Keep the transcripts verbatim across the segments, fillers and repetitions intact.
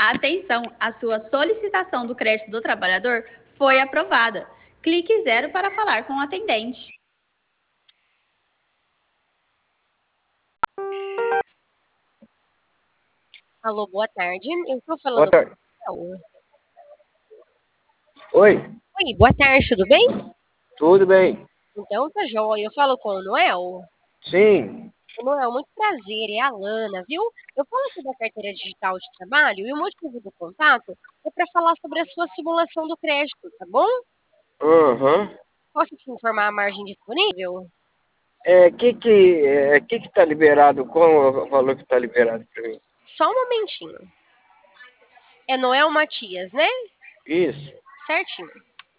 Atenção, a sua solicitação do crédito do trabalhador foi aprovada. Clique zero para falar com o atendente. Alô, boa tarde. Eu estou Boa falando tarde. com o Raul. Oi, Oi, boa tarde, tudo bem? tudo bem? Então tá joia. Eu falo com o Noel. Sim. O Noel, muito prazer, é a Lana, viu? Eu falo aqui da carteira digital de trabalho e o motivo do contato é para falar sobre a sua simulação do crédito, tá bom? Uhum. Posso te informar a margem disponível? É, que que, é, que que tá liberado? Qual o valor que tá liberado para mim? Só um momentinho. É Noel Matias, né? Isso. Certinho.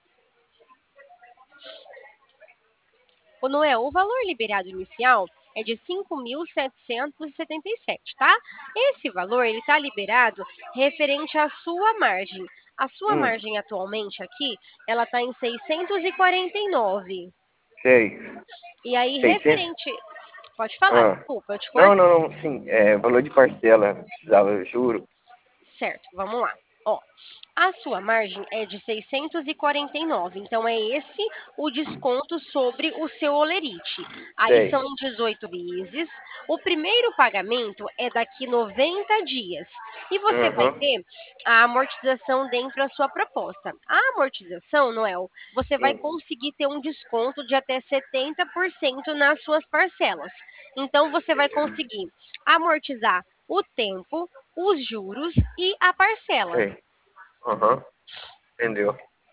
Ô, Noel, o valor liberado inicial é de cinco mil setecentos e setenta e sete, tá? Esse valor ele está liberado referente à sua margem. A sua Hum, margem atualmente aqui, ela está em seiscentos e quarenta e nove. sei. E aí, seiscentos? referente... Pode falar, Ah. desculpa, eu te Não, cortei. não, não, sim. É, valor de parcela. Precisava, eu juro. Certo, vamos lá. Ó, a sua margem é de seiscentos e quarenta e nove, então é esse o desconto sobre o seu holerite. Aí Sei. são em dezoito vezes. O primeiro pagamento é daqui noventa dias. E você vai Uhum. ter a amortização dentro da sua proposta. A amortização, Noel, você vai Hum. conseguir ter um desconto de até setenta por cento nas suas parcelas. Então você vai conseguir amortizar o tempo, os juros e a parcela. Sei. Uhum. Entendeu?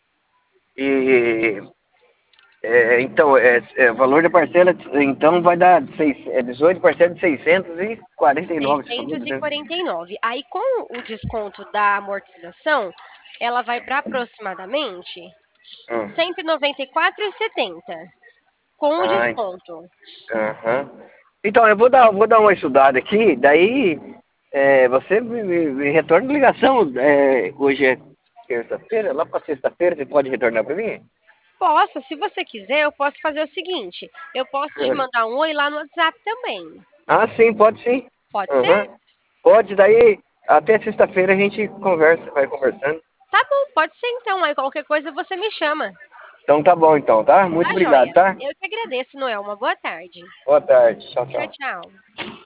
E, é, então, é, é, valor da parcela, então vai dar seis, é dezoito parcelas de seiscentos e quarenta e nove, você falou, seiscentos e né? quarenta e nove. Aí, com o desconto da amortização, ela vai para aproximadamente Hum. cento e noventa e quatro reais e setenta centavos com o Ah, desconto. aham. Então, eu vou dar, vou dar uma estudada aqui, daí é, você me, me- me retorna ligação. É, hoje é terça-feira, lá para sexta-feira você pode retornar para mim? Posso, se você quiser, eu posso fazer o seguinte: eu posso te mandar um oi lá no WhatsApp também. Ah, sim, pode sim. Pode ser? Aham. Pode, daí até sexta-feira a gente conversa, vai conversando. Tá bom, pode ser então. Aí qualquer coisa você me chama. Então tá bom então, tá? Muito Tá obrigado, joia. tá? Eu que agradeço, Noel. Uma boa tarde. Boa tarde. Tchau, Tchau, tchau. tchau.